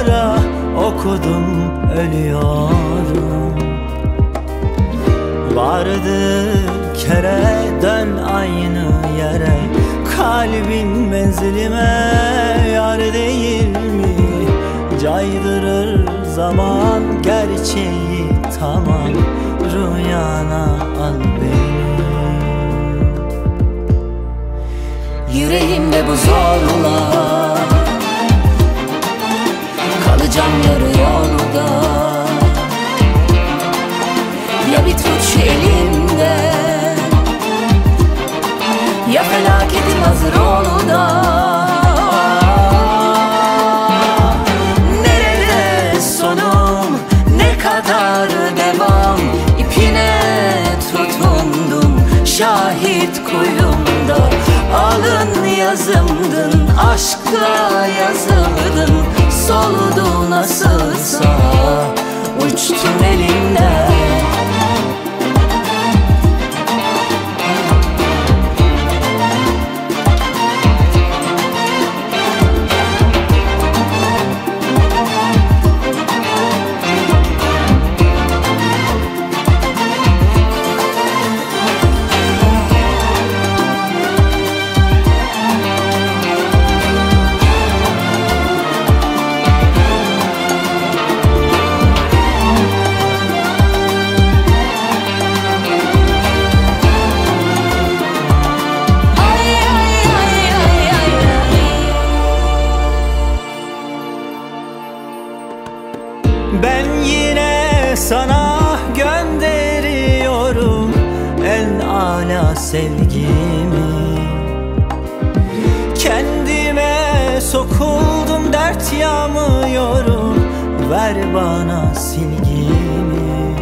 yara okudum, ölüyorum. Vardı kere dön aynı yere, kalbin menzilime yar değil mi? Caydırır zaman gerçeği, tamam rüyana al beni. Yüreğimde bu zorla kalacağım yarı yolda. Ya bir tut şu elimden, ya felaketim hazır olu da. Nerede sonum, ne kadar devam, ipine tutundum şahit kuyumda. Alın yazımdın, aşkla yazıldın, soludu nasılsa uçtun elimden. Ben yine sana gönderiyorum en âlâ sevgimi. Kendime sokuldum, dert yağmıyorum, ver bana silgimi.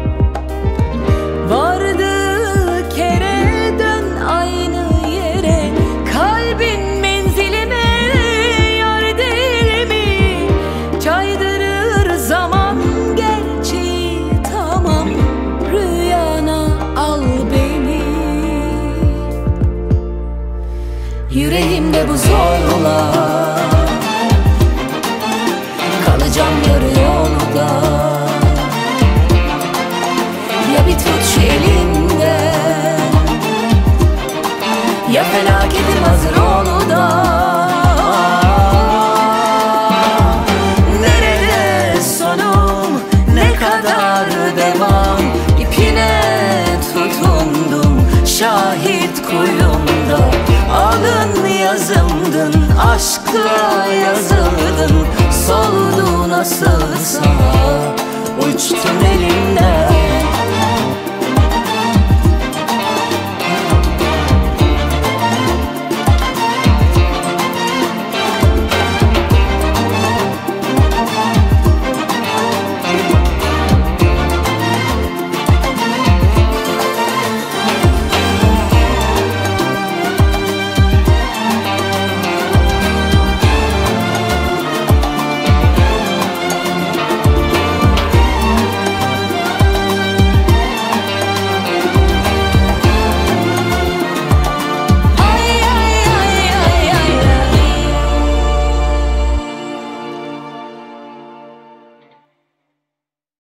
Vardı kere dön aynı yere, kalbin menzilime yar değil mi? Caydırır zaman gerçeği, tamam rüyana al beni. Yüreğimde bu zorla kalacağım yarı yolda. Ya bir tut şu elimden, ya felaketim hazır onu da. Nerede sonum, ne kadar devam, ipine tutundum şahit kuyumda. Alın yazımdın, aşkla yazıldın, soldu nasılsa uçtun elimden.